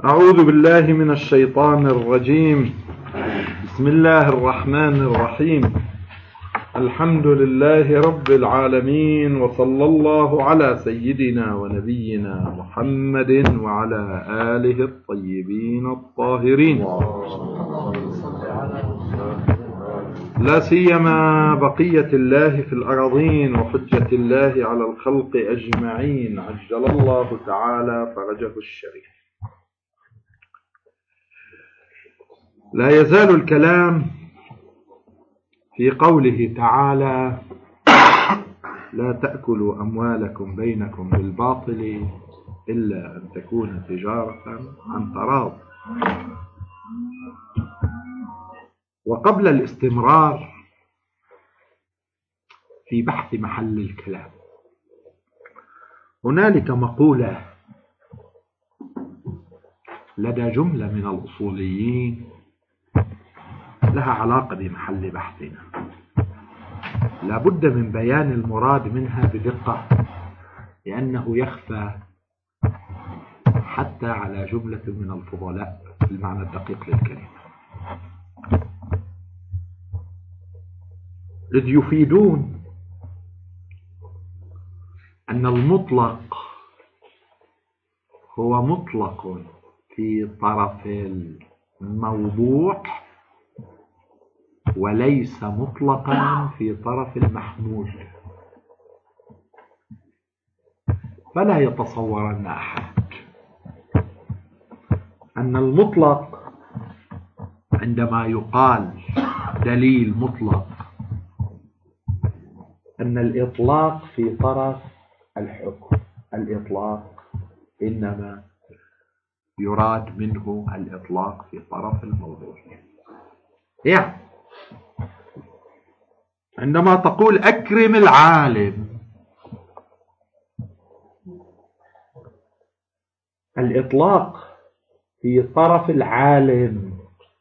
أعوذ بالله من الشيطان الرجيم. بسم الله الرحمن الرحيم. الحمد لله رب العالمين، وصلى الله على سيدنا ونبينا محمد وعلى آله الطيبين الطاهرين، لا سيما بقية الله في الأراضين وحجة الله على الخلق أجمعين، عجل الله تعالى فرجه الشريف. لا يزال الكلام في قوله تعالى: لا تأكلوا أموالكم بينكم بالباطل إلا أن تكون تجارة عن تراض. وقبل الاستمرار في بحث محل الكلام، هنالك مقولة لدى جملة من الأصوليين لها علاقة بمحل بحثنا، لا بد من بيان المراد منها بدقة، لأنه يخفى حتى على جملة من الفضلاء في المعنى الدقيق للكلمة، إذ يفيدون أن المطلق هو مطلق في طرف الموضوع وليس مطلقا في طرف المحمول. فلا يتصورن أحد أن المطلق عندما يقال دليل مطلق أن الإطلاق في طرف الحكم. الإطلاق إنما يراد منه الإطلاق في طرف الموضوع. يعني عندما تقول أكرم العالم، الإطلاق في طرف العالم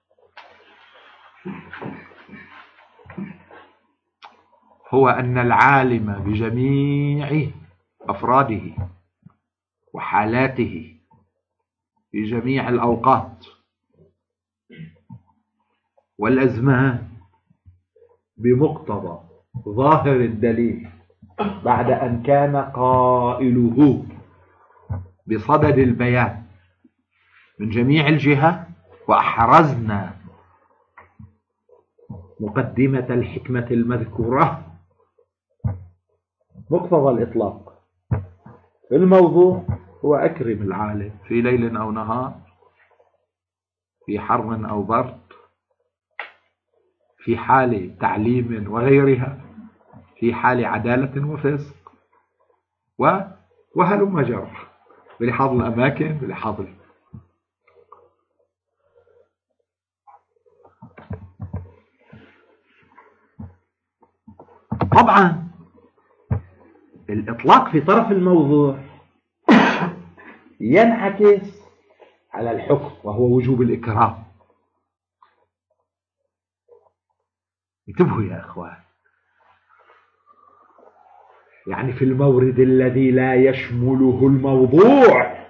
هو أن العالم بجميع أفراده وحالاته في جميع الأوقات والأزمان بمقتضى ظاهر الدليل، بعد أن كان قائله بصدد البيان من جميع الجهات، وأحرزنا مقدمة الحكمة المذكورة، مقتضى الإطلاق الموضوع هو أكرم العالم في ليل أو نهار، في حر أو برد، في حال تعليم وغيرها، في حال عدالة وفسق، وهلم جرى، بلحاظ الأماكن، بلحاظ طبعا الإطلاق في طرف الموضوع ينعكس على الحكم، وهو وجوب الإكرام. انتبهوا يا أخوان، يعني في المورد الذي لا يشمله الموضوع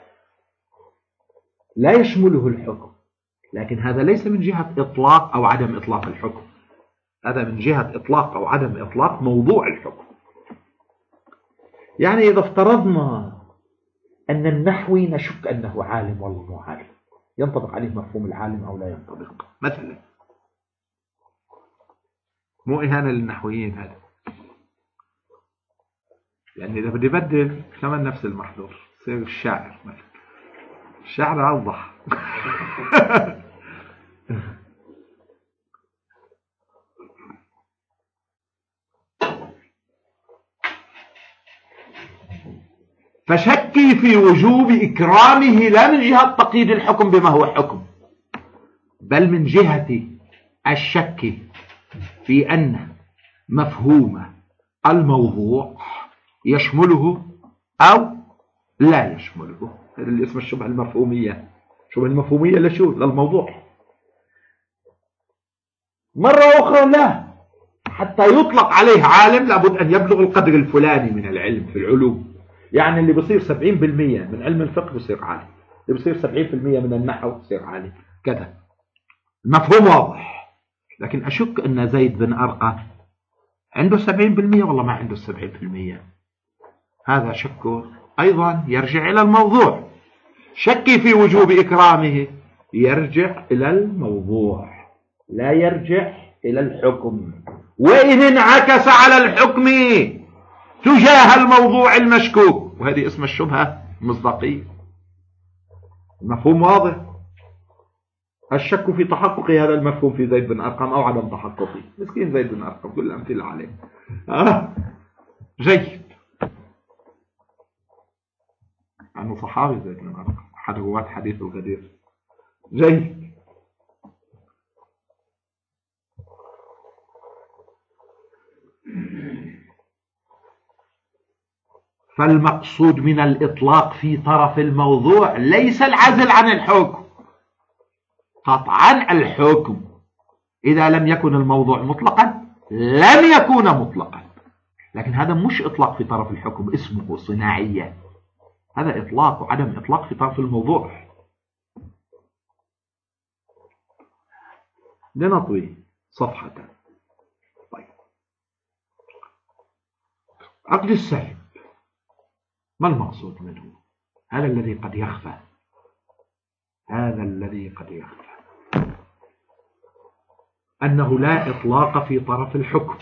لا يشمله الحكم، لكن هذا ليس من جهة إطلاق أو عدم إطلاق الحكم، هذا من جهة إطلاق أو عدم إطلاق موضوع الحكم. يعني إذا افترضنا أن النحوي نشك أنه عالم والله مو عالم، ينطبق عليه مفهوم العالم أو لا ينطبق مثلا، مو إهانة للنحويين هذا، يعني إذا بدي بدل كمان نفس المحظور يصير الشاعر مثلا، الشاعر أوضح. فشكي في وجوب إكرامه لا من جهة تقييد الحكم بما هو حكم، بل من جهة الشك في أن مفهوم الموضوع يشمله أو لا يشمله. هذا اللي اسمه الشبهة المفهومية. شبهة المفهومية لشو؟ للموضوع. مرة أخرى لا، حتى يطلق عليه عالم لابد أن يبلغ القدر الفلاني من العلم في العلوم. يعني اللي بصير 70% من علم الفقه بصير عالم، بصير 70% من النحو يصير عالي كذا. المفهوم واضح. لكن أشك أن زيد بن أرقم عنده 70% والله ما عنده 70%. هذا شك أيضا يرجع إلى الموضوع. شكي في وجوب إكرامه يرجع إلى الموضوع لا يرجع إلى الحكم، وإن انعكس على الحكم تجاه الموضوع المشكوك، وهذه اسمها الشبهة المصداقية. المفهوم واضح. الشك في تحقق هذا المفهوم في زيد بن أرقم أو عدم تحققه. مسكين زيد بن أرقم، كل الأمثلة عليه. جيد. أنه صحابي زيد بن أرقم، أحد رواة حديث الغدير. جيد. فالمقصود من الإطلاق في طرف الموضوع ليس العزل عن الحكم. قطعا الحكم إذا لم يكن الموضوع مطلقا لم يكون مطلقا، لكن هذا مش إطلاق في طرف الحكم، اسمه صناعية. هذا إطلاق وعدم إطلاق في طرف الموضوع. لنطوي صفحة. طيب، عقد السلب ما المقصود منه؟ هذا الذي قد يخفى. هذا الذي قد يخفى أنه لا إطلاق في طرف الحكم.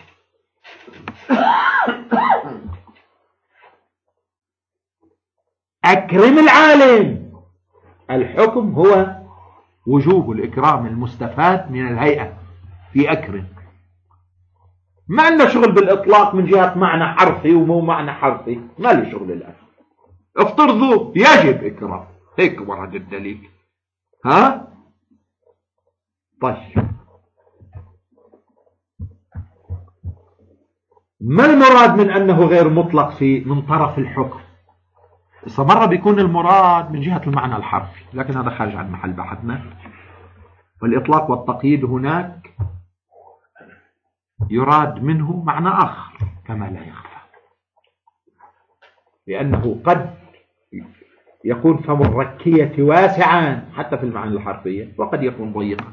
أكرم العالم. الحكم هو وجوب الإكرام المستفاد من الهيئة في أكرم. ما عندنا شغل بالإطلاق من جهة معنى حرفي ومو معنى حرفي، ما لي شغل الآن. افترضوا يجب إكرام، هيك ورد الدليل. ها؟ طيب، ما المراد من أنه غير مطلق من طرف الحكم؟ مرة بيكون المراد من جهة المعنى الحرفي، لكن هذا خارج عن محل بحثنا. والإطلاق والتقييد هناك يراد منه معنى آخر كما لا يخفى، لأنه قد يكون فم الركية واسعا حتى في المعنى الحرفية، وقد يكون ضيقا.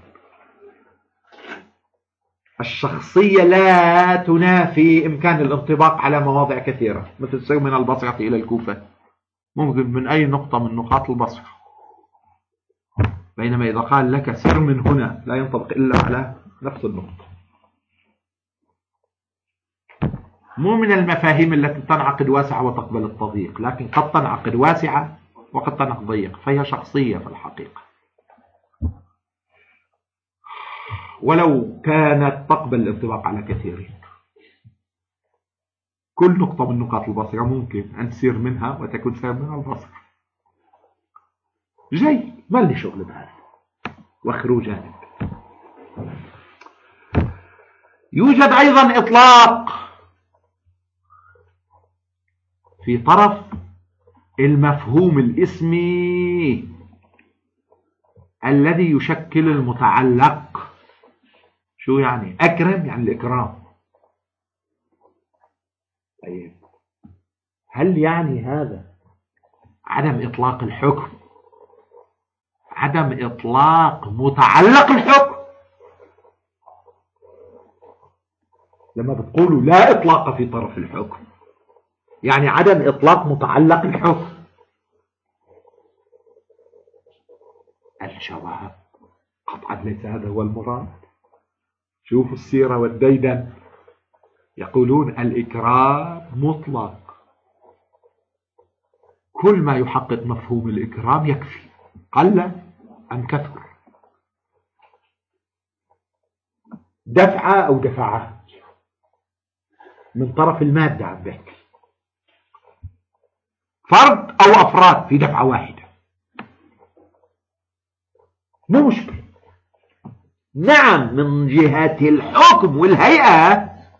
الشخصية لا تنافي إمكان الانطباق على مواضع كثيرة، مثل سير من البصرة إلى الكوفة، ممكن من أي نقطة من نقاط البصرة، بينما إذا قال لك سر من هنا لا ينطبق إلا على نفس النقطة. مو من المفاهيم التي تنعقد واسعة وتقبل التضييق، لكن قد تنعقد واسعة وقد تنعقد ضيق، فهي شخصية في الحقيقة، ولو كانت تقبل الانطباق على كثيرين. كل نقطة من نقاط البصرة ممكن أن تسير منها وتكون سير من البصرة. جيد، ما لي شغل بهذا. واخروا جانب. يوجد أيضا إطلاق في طرف المفهوم الاسمي الذي يشكل المتعلق. شو يعني؟ أكرم يعني الإكرام. طيب، هل يعني هذا عدم إطلاق الحكم؟ عدم إطلاق متعلق الحكم؟ لما بتقولوا لا إطلاق في طرف الحكم يعني عدم إطلاق متعلق الحكم. الجواب قطعا ليس هذا هو المراد. شوفوا السيرة والديدن يقولون الإكرام مطلق، كل ما يحقق مفهوم الإكرام يكفي، قل أم كثر. دفعة أو دفعات من طرف المادة عم بحكي، فرد أو أفراد في دفعة واحدة، مو مشكلة. نعم، من جهة الحكم والهيئة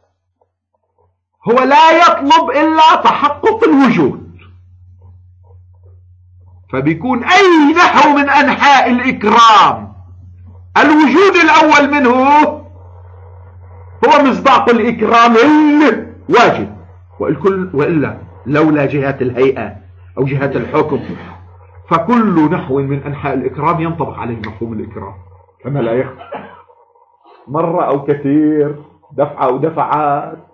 هو لا يطلب إلا تحقق الوجود، فبيكون أي نحو من أنحاء الإكرام الوجود الأول منه هو مصداق الإكرام الواجب، وإلا لولا جهة الهيئة أو جهة الحكم فكل نحو من أنحاء الإكرام ينطبق عليه مفهوم الإكرام، كما لا يخفى. مرة أو كثير، دفعة أو دفعات،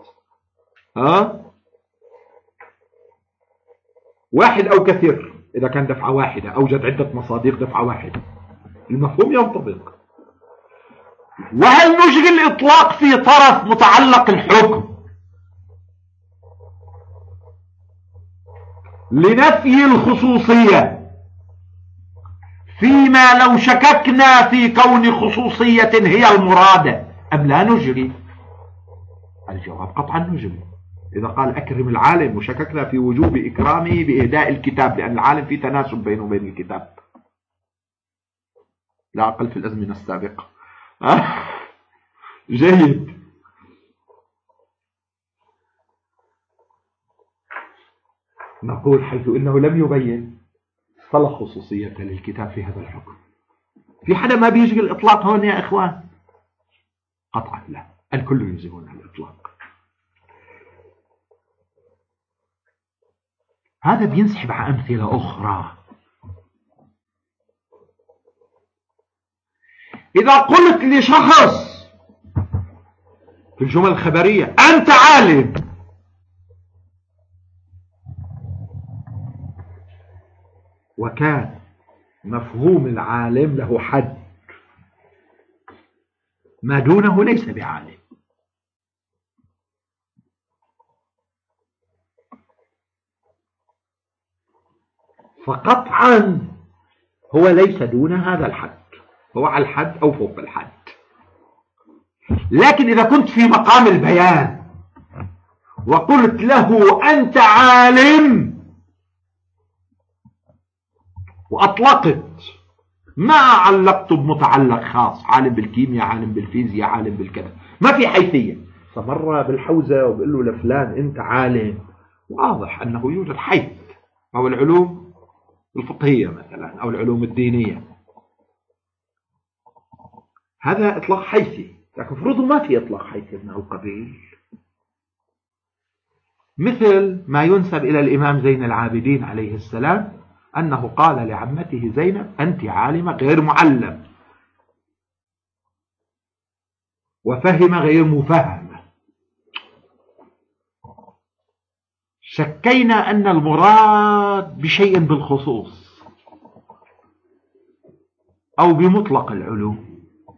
واحد أو كثير. إذا كان دفعة واحدة أوجد عدة مصادق دفعة واحدة، المفهوم ينطبق. وهل نجري الإطلاق في طرف متعلق الحكم لنفي الخصوصية فيما لو شككنا في كون خصوصية هي المرادة أم لا نجري؟ الجواب قطعا نجري. إذا قال أكرم العالم وشككنا في وجوب إكرامه بإهداء الكتاب لأن العالم في تناسب بينه وبين الكتاب، لا أقل في الأزمنة السابقة. جيد. نقول حيث إنه لم يبين فلا خصوصية للكتاب في هذا الحكم. في حدا ما بيجري الإطلاق هون يا إخوان؟ قطعا لا، الكل يجرون الإطلاق. هذا بينسحب على أمثلة أخرى. إذا قلت لشخص في الجمل الخبرية أنت عالم، وكان مفهوم العالم له حد، ما دونه ليس بعالم، فقطعا هو ليس دون هذا الحد، هو على الحد أو فوق الحد. لكن إذا كنت في مقام البيان وقلت له أنت عالم وأطلقت، ما علقت بمتعلق خاص، عالم بالكيمياء، عالم بالفيزياء، عالم بالكذا، ما في حيثية. فمر بالحوزة وبقول له لفلان أنت عالم، واضح أنه يوجد حيث، أو العلوم الفقهية مثلا أو العلوم الدينية، هذا إطلاق حيثي. لكن فرضوا ما في إطلاق حيثي من القبيل، مثل ما ينسب إلى الإمام زين العابدين عليه السلام أنه قال لعمته زينب أنت عالمة غير معلم، وفهم غير مفهم. شكينا أن المراد بشيء بالخصوص أو بمطلق العلوم.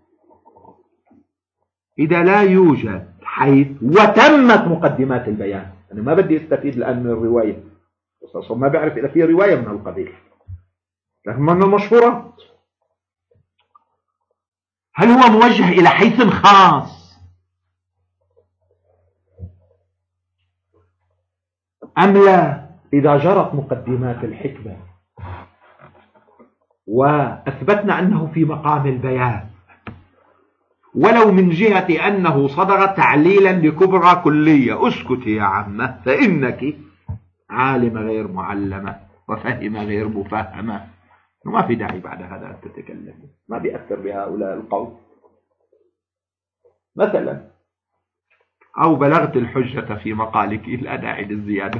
إذا لا يوجد حيث وتمت مقدمات البيان، أنا ما بدي استفيد الآن من الرواية، ما بعرف إذا في رواية من القبيل، لكن من المشهورات. هل هو موجه إلى حيث خاص أم لا؟ إذا جرت مقدمات الحكمة وأثبتنا أنه في مقام البيان، ولو من جهة أنه صدر تعليلا لكبرى كلية، اسكت يا عمة فإنك عالمة غير معلمة وفهم غير مفهمة، ما في داعي بعد هذا أن تتكلم، ما بيأثر بهؤلاء القوم مثلا، أو بلغت الحجة في مقالك لا داعي للزيادة.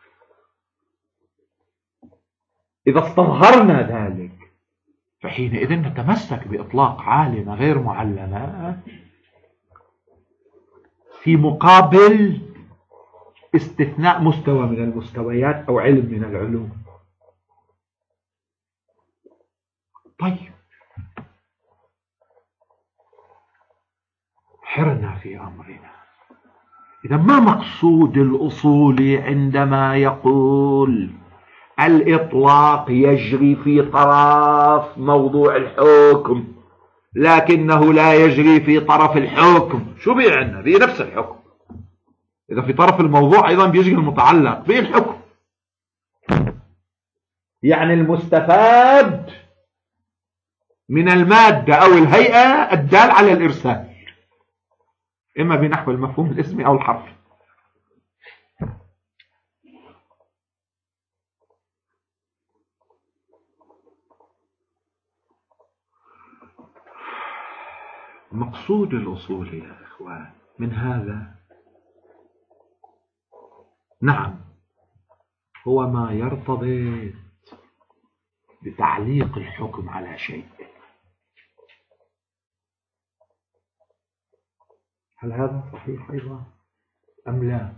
إذا استظهرنا ذلك فحينئذ نتمسك بإطلاق عالمة غير معلمة في مقابل استثناء مستوى من المستويات أو علم من العلوم. طيب، حرنا في أمرنا. إذا ما مقصود الأصولي عندما يقول الإطلاق يجري في طرف موضوع الحكم لكنه لا يجري في طرف الحكم؟ شو بيعنى؟ بنفس الحكم. إذا في طرف الموضوع أيضا بيجري المتعلق بالحكم، يعني المستفاد من المادة أو الهيئة الدال على الإرسال، إما بنحو المفهوم الاسمي أو الحرفي. مقصود الأصول يا إخوان من هذا، نعم، هو ما يرتبط بتعليق الحكم على شيء. هل هذا صحيح أيضا أم لا؟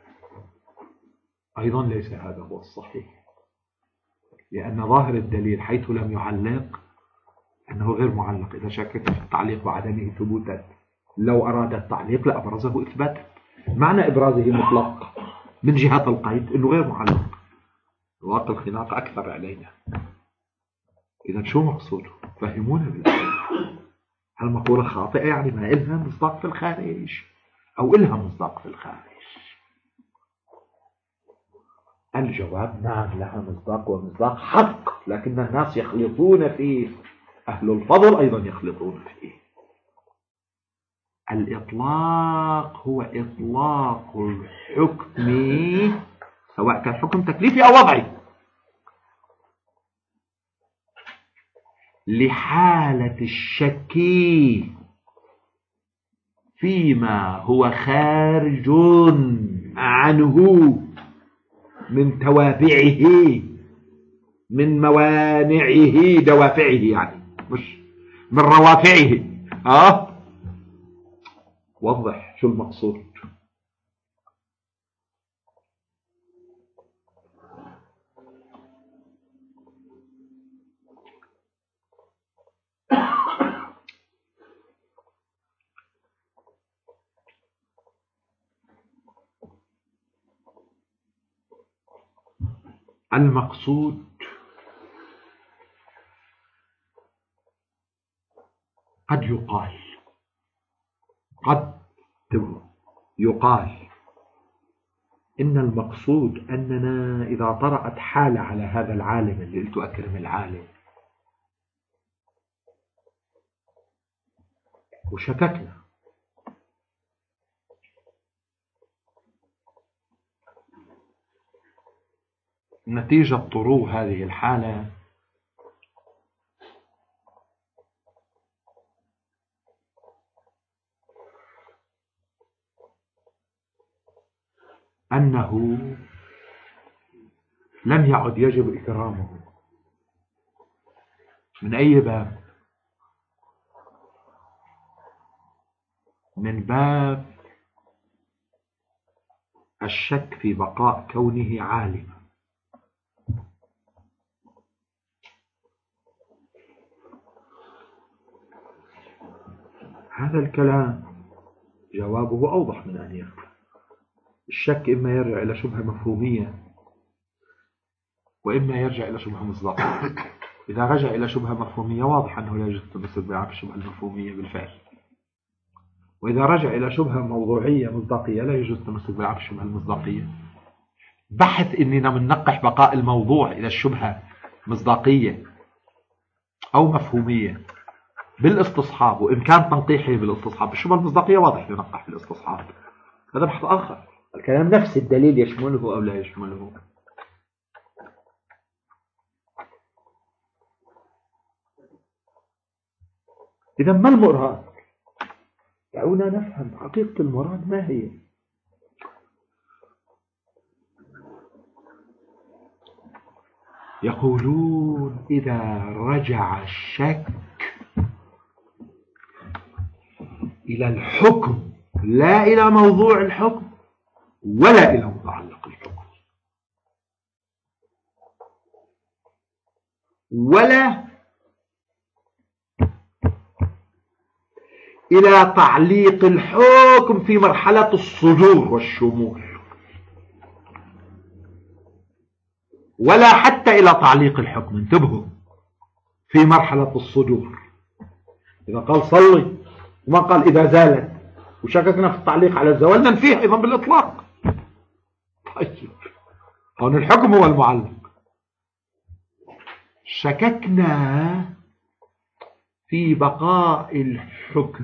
أيضا ليس هذا هو الصحيح، لأن ظاهر الدليل حيث لم يعلق أنه غير معلق. إذا شككت في التعليق وعدمه ثبوتا، لو أراد التعليق لأبرزه إثباتا. معنى إبرازه مطلق من جهة القيد أنه غير معلق. واقع الخناق أكثر علينا. إذا شو مقصوده؟ فهمونا بالله. هالمقولة خاطئة، يعني ما إلها مصداق في الخارج أو إلها مصداق في الخارج؟ الجواب نعم، لها مصداق ومصداق حق، لكن الناس يخلطون فيه. أهل الفضل أيضا يخلطون فيه. الإطلاق هو إطلاق الحكم، سواء كان حكم تكليفي أو وضعي، لحالة الشك فيما هو خارج عنه من توابعه، من موانعه، دوافعه يعني، مش من روافعه. وضح شو المقصود. المقصود قد يقال إن المقصود أننا إذا طرأت حالة على هذا العالم اللي قلت أكرم العالم وشككنا، نتيجة طرو هذه الحالة أنه لم يعد يجب إكرامه. من أي باب؟ من باب الشك في بقاء كونه عالما. هذا الكلام جوابه أوضح من أن يكون. الشك إما يرجع إلى شبهة مفهومية وإما يرجع إلى شبهة مصداقية. إذا رجع إلى شبهة مفهومية واضح أنه لا يجوز التمسك بعرف الشبهة المفهومية بالفعل، وإذا رجع إلى شبهة موضوعية مصداقية لا يجوز التمسك بعرف الشبهة المصداقية. بحث إننا مننقح بقاء الموضوع إلى الشبهة مصداقية أو مفهومية بالاستصحاب، وإمكان تنقيحه بالاستصحاب. الشبهة المصداقية واضح ينقح بالاستصحاب، هذا بحث آخر. الكلام نفس الدليل يشمله أو لا يشمله. إذا ما المراد؟ دعونا نفهم حقيقة المراد ما هي. يقولون إذا رجع الشك إلى الحكم لا إلى موضوع الحكم ولا إلى متعلق الحكم ولا إلى تعليق الحكم في مرحلة الصدور والشمول، ولا حتى إلى تعليق الحكم، انتبهوا، في مرحلة الصدور. إذا قال صلي وما قال إذا زالت وشككنا في التعليق على الزوال ننفيه أيضا بالإطلاق. طيب هون الحكم هو المعلق. شككنا في بقاء الحكم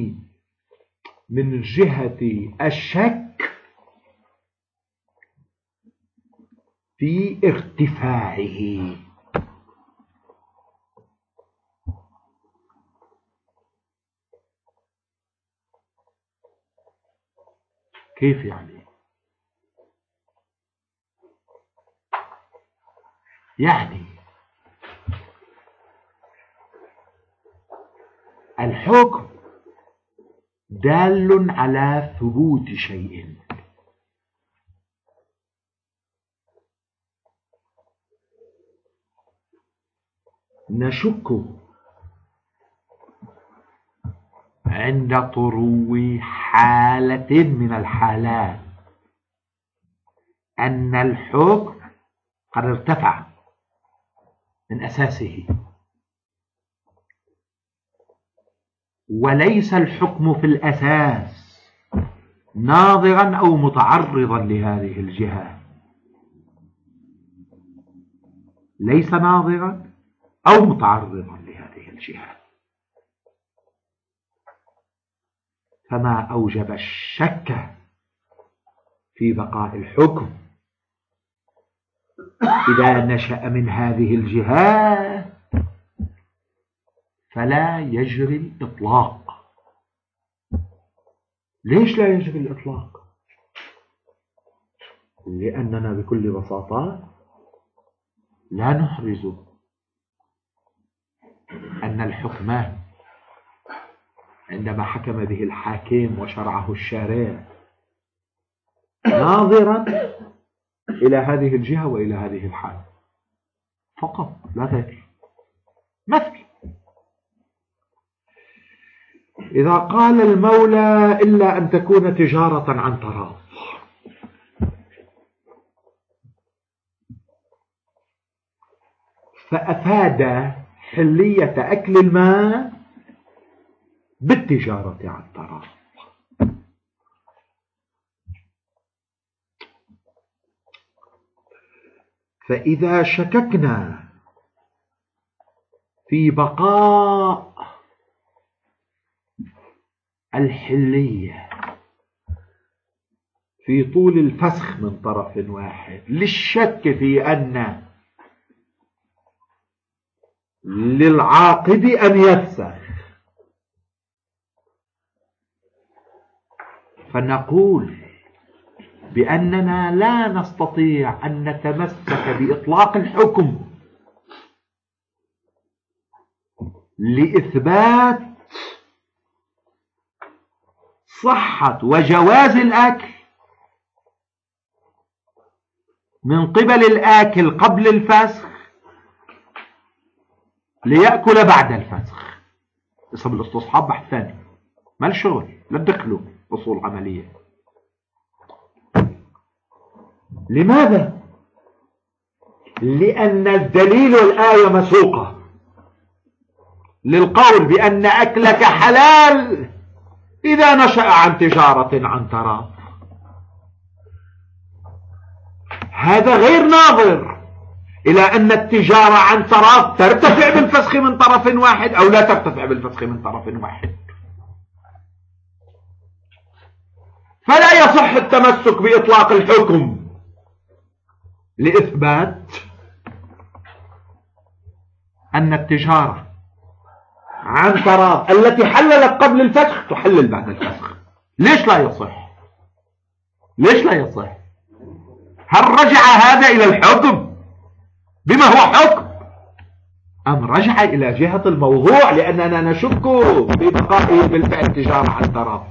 من جهة الشك في ارتفاعه. كيف يعني؟ يعني الحكم دال على ثبوت شيء، نشك عند طرو حالة من الحالات أن الحكم قد ارتفع من أساسه، وليس الحكم في الأساس ناظرا أو متعرضا لهذه الجهة، ليس ناظرا أو متعرضا لهذه الجهة، فما أوجب الشك في بقاء الحكم إذا نشأ من هذه الجهات فلا يجري الإطلاق. ليش لا يجري الإطلاق؟ لأننا بكل بساطة لا نحرز أن الحكم عندما حكم به الحاكم وشرعه الشارع ناظرا إلى هذه الجهة وإلى هذه الحال فقط لا غير. مثل إذا قال المولى إلا أن تكون تجارة عن تراض، فأفاد حلية أكل الماء بالتجارة عن تراض. فإذا شككنا في بقاء الحلية في طول الفسخ من طرف واحد للشك في أن للعاقد أن يفسخ، فنقول بأننا لا نستطيع أن نتمسك بإطلاق الحكم لإثبات صحة وجواز الأكل من قبل الآكل قبل الفسخ ليأكل بعد الفسخ. اسم الاستصحاب بحث ثاني، ما الشغل، لا تدخلوا أصول عملية. لماذا؟ لأن الدليل الآية مسوقة للقول بأن أكلك حلال إذا نشأ عن تجارة عن تراض. هذا غير ناظر إلى أن التجارة عن تراض ترتفع بالفسخ من طرف واحد أو لا ترتفع بالفسخ من طرف واحد، فلا يصح التمسك بإطلاق الحكم لإثبات أن التجارة عن تراض التي حللت قبل الفسخ تحلل بعد الفسخ. ليش لا يصح؟ ليش لا يصح؟ هل رجع هذا إلى الحكم بما هو حكم أم رجع إلى جهة الموضوع لأننا نشك في بقائه بالفعل تجارة عن تراض؟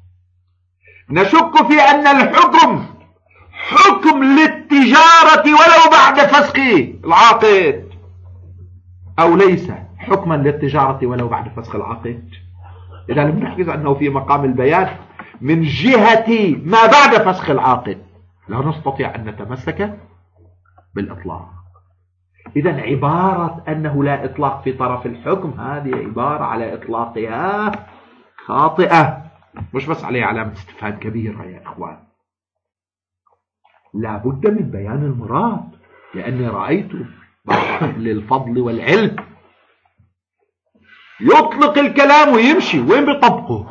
نشك في أن الحكم حكم للتجارة ولو بعد فسخ العاقد أو ليس حكما للتجارة ولو بعد فسخ العقد. إذا لم نحجز أنه في مقام البيان من جهة ما بعد فسخ العقد لا نستطيع أن نتمسك بالإطلاق. إذا عبارة أنه لا إطلاق في طرف الحكم هذه عبارة على إطلاقها خاطئة، مش بس عليه علامة استفهام كبيرة يا إخوان. لا بد من بيان المراد، لأني رأيت بعض أهل الفضل والعلم يطلق الكلام ويمشي. وين بيطبقه؟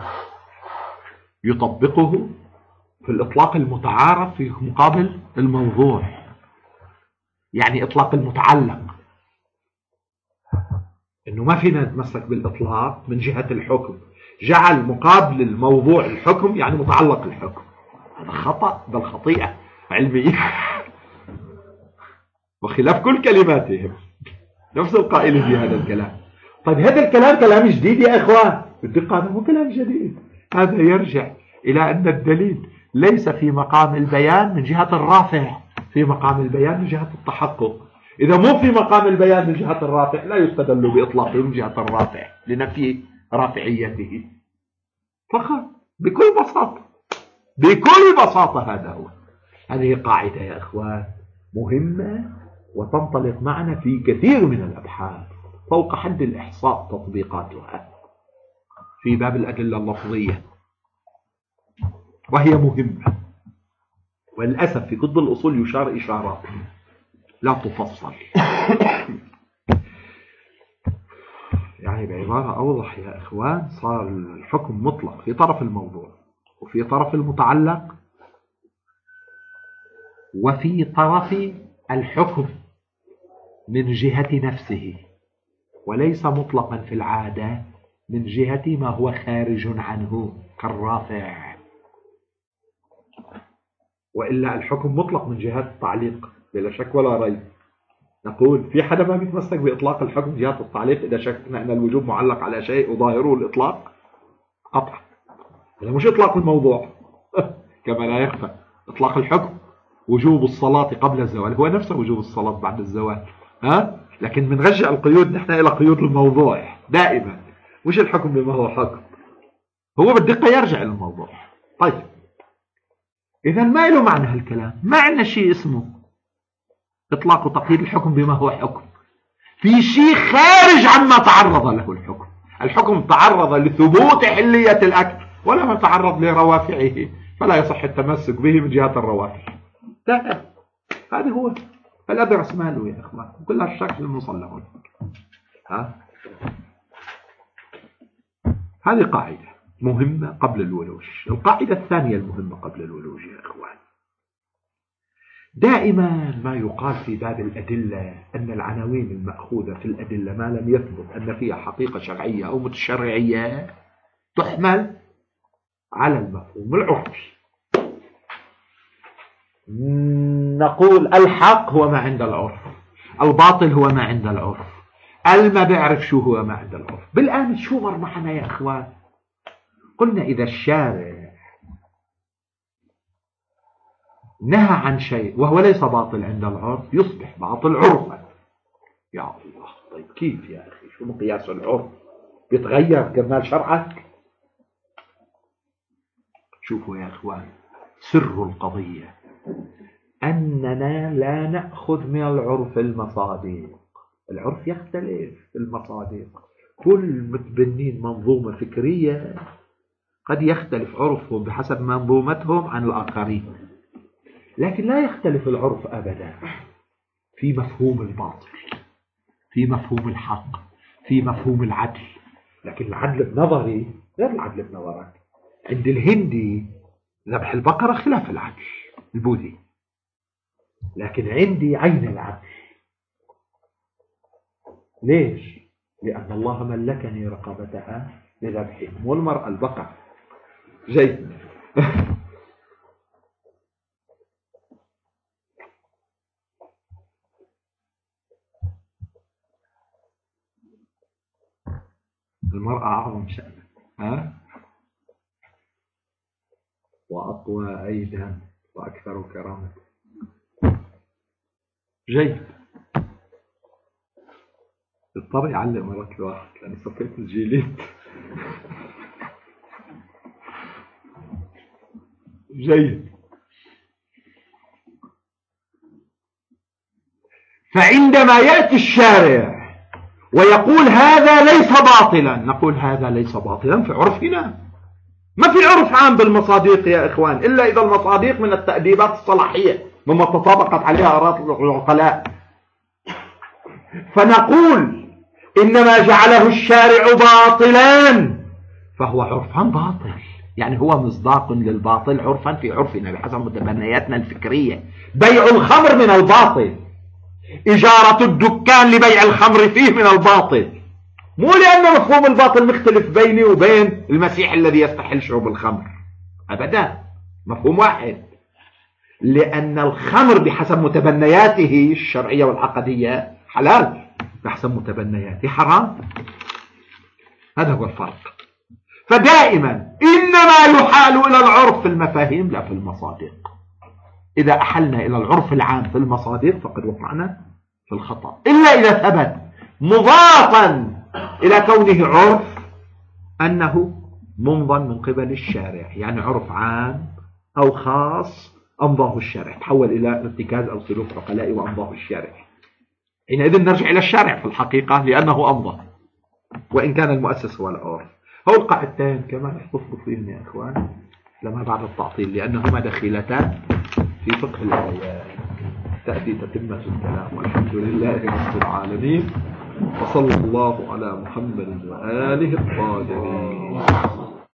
يطبقه في الإطلاق المتعارف في مقابل الموضوع، يعني إطلاق المتعلق، إنه ما فينا نتمسك بالإطلاق من جهة الحكم، جعل مقابل الموضوع الحكم يعني متعلق الحكم. هذا خطأ، بل خطيئة علمية وخلاف كل كلماتهم، نفس القائل في هذا الكلام. طيب هذا الكلام كلام جديد يا إخوان، الدقة هذا مو كلام جديد، هذا يرجع إلى أن الدليل ليس في مقام البيان من جهة الرافع، في مقام البيان من جهة التحقق. إذا مو في مقام البيان من جهة الرافع لا يستدل بإطلاقه من جهة الرافع لنفي رافعيته فقط، بكل بساطة، بكل بساطة. هذا هو. هذه قاعدة يا إخوان مهمة وتنطلق معنا في كثير من الأبحاث فوق حد الإحصاء تطبيقاتها في باب الأدلة اللفظية، وهي مهمة. وللأسف في كتب الأصول يشار إشارات لا تفصل. يعني بعبارة أوضح يا إخوان، صار الحكم مطلق في طرف الموضوع وفي طرف المتعلق وفي طرف الحكم من جهة نفسه، وليس مطلقا في العادة من جهة ما هو خارج عنه كالرافع. وإلا الحكم مطلق من جهة التعليق بلا شك ولا ريب. نقول في حدا ما بيتمسك بإطلاق الحكم من جهة التعليق إذا شكنا أن الوجوب معلق على شيء وظاهره الإطلاق قطعا. هذا مش إطلاق الموضوع كما لا يخفى. إطلاق الحكم وجوب الصلاة قبل الزوال هو نفسه وجوب الصلاة بعد الزوال، لكن بنرجع القيود نحن إلى قيود الموضوع دائما، مش الحكم بما هو حكم. هو بالدقة يرجع إلى الموضوع. طيب إذا ما له معنى هالكلام، ما عندنا شيء اسمه إطلاق وتقييد الحكم بما هو حكم، في شيء خارج عما تعرض له الحكم. الحكم تعرض لثبوت حلية الأكل ولم يتعرض لروافعه، فلا يصح التمسك به من جهة الروافع. لا، هذا هو الأدرس ماله يا إخوان، كل هالشكل المصلح. هذه قاعدة مهمة قبل الولوج. القاعدة الثانية المهمة قبل الولوج يا إخوان، دائما ما يقال في باب الأدلة أن العناوين المأخوذة في الأدلة ما لم يثبت أن فيها حقيقة شرعية أو متشرعية تحمل على المفهوم العرفي. نقول الحق هو ما عند العرف، الباطل هو ما عند العرف، ما بيعرف شو هو ما عند العرف. بالآن شو مر معنا يا إخوان؟ قلنا إذا الشارع نهى عن شيء وهو ليس باطل عند العرف يصبح باطل عرفا. يا الله، طيب كيف يا أخي؟ شو مقياس العرف؟ بيتغير كمال شرعك؟ شوفوا يا إخوان، سر القضية أننا لا نأخذ من العرف المصادق. العرف يختلف في المصادق، كل متبنين منظومة فكرية قد يختلف عرفهم بحسب منظومتهم عن الآخرين، لكن لا يختلف العرف أبدا في مفهوم الباطل، في مفهوم الحق، في مفهوم العدل. لكن العدل النظري غير العدل بنظرك. عند الهندي ذبح البقرة خلاف العدل البوذي، لكن عندي عين العدل. ليش؟ لأن الله ملكني رقبتها لذبحهم والمرأة البقرة. جيد. المرأة أعظم شأنا، وأقوى أيدا وأكثر كرامة. جيد. اضطر يعلم مرات الواحد لأن صفيت الجيلين. جيد. فعندما يأتي الشارع ويقول هذا ليس باطلا، نقول هذا ليس باطلا في عرفنا. ما في عرف عام بالمصادق يا إخوان إلا إذا المصادق من التأديبات الصلاحية مما تطابقت عليها آراء العقلاء. فنقول إنما جعله الشارع باطلا فهو عرفا باطل، يعني هو مصداق للباطل عرفا في عرفنا بحسب متبنياتنا الفكرية. بيع الخمر من الباطل، إجارة الدكان لبيع الخمر فيه من الباطل، مو لأن مفهوم الباطل مختلف بيني وبين المسيح الذي يستحل شرب الخمر، أبدا، مفهوم واحد. لأن الخمر بحسب متبنياته الشرعية والعقدية حلال، بحسب متبنياته حرام. هذا هو الفرق. فدائما إنما يحال إلى العرف في المفاهيم لا في المصادق. إذا أحلنا إلى العرف العام في المصادق فقد وقعنا في الخطأ، إلا إذا ثبت مضافا إلى كونه عرف أنه منضى من قبل الشارع، يعني عرف عام أو خاص أمضاه الشارع، تحول إلى ارتكاز أو سلوك عقلاء وأمضاه الشارع. حينئذ نرجع إلى الشارع في الحقيقة لأنه أمضى، وإن كان المؤسس هو العرف. هو القاعدتين كمان احتفظوا فيهم يا إخوان لما بعد التعطيل، لأنهما دخيلتان في فقه الآيات، تأتي تتمة الكلام. والحمد لله رب العالمين، وصلى الله على محمد وآله الطاهرين.